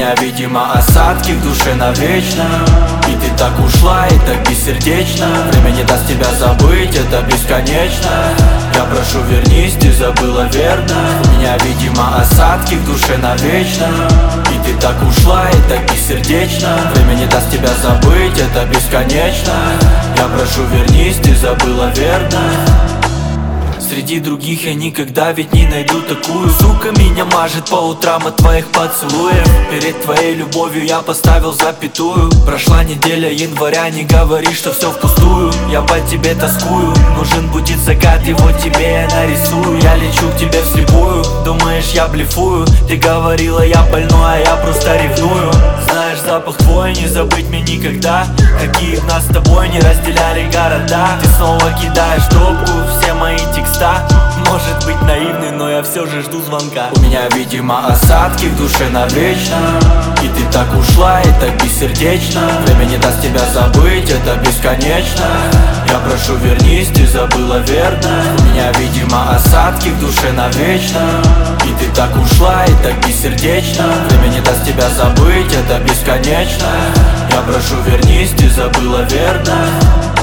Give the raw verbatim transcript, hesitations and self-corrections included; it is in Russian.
меня, видимо, осадки в душе навечно. И ты так ушла, и так бессердечно. Время не даст тебя забыть, это бесконечно. Я прошу, вернись, ты забыла верно. У меня, видимо, осадки в душе навечно. И ты так ушла, и так бессердечно. Время не даст тебя забыть, это бесконечно. Я прошу, вернись, ты забыла верно. Среди других я никогда ведь не найду такую. Сука меня мажет по утрам от твоих поцелуев. Перед твоей любовью я поставил запятую. Прошла неделя января, не говори, что все впустую. Я по тебе тоскую, нужен будет закат, его тебе я нарисую. Я лечу к тебе вслепую, думаешь я блефую. Ты говорила я больной, а я просто ревную. Знаешь, запах твой не забыть мне никогда. Какие нас с тобой не разделяли города. Ты снова кидаешь трубку, все мои текста. Может быть наивный, но я все же жду звонка. У меня, видимо, осадки в душе навечно. И ты так ушла, и так бессердечно. Время не даст тебя забыть, это бесконечно. Я прошу, вернись, ты забыла верно. У меня, видимо, осадки в душе навечно. И ты так ушла, и так бессердечно. Время не даст тебя забыть, это бесконечно. Я прошу, вернись, ты забыла верно.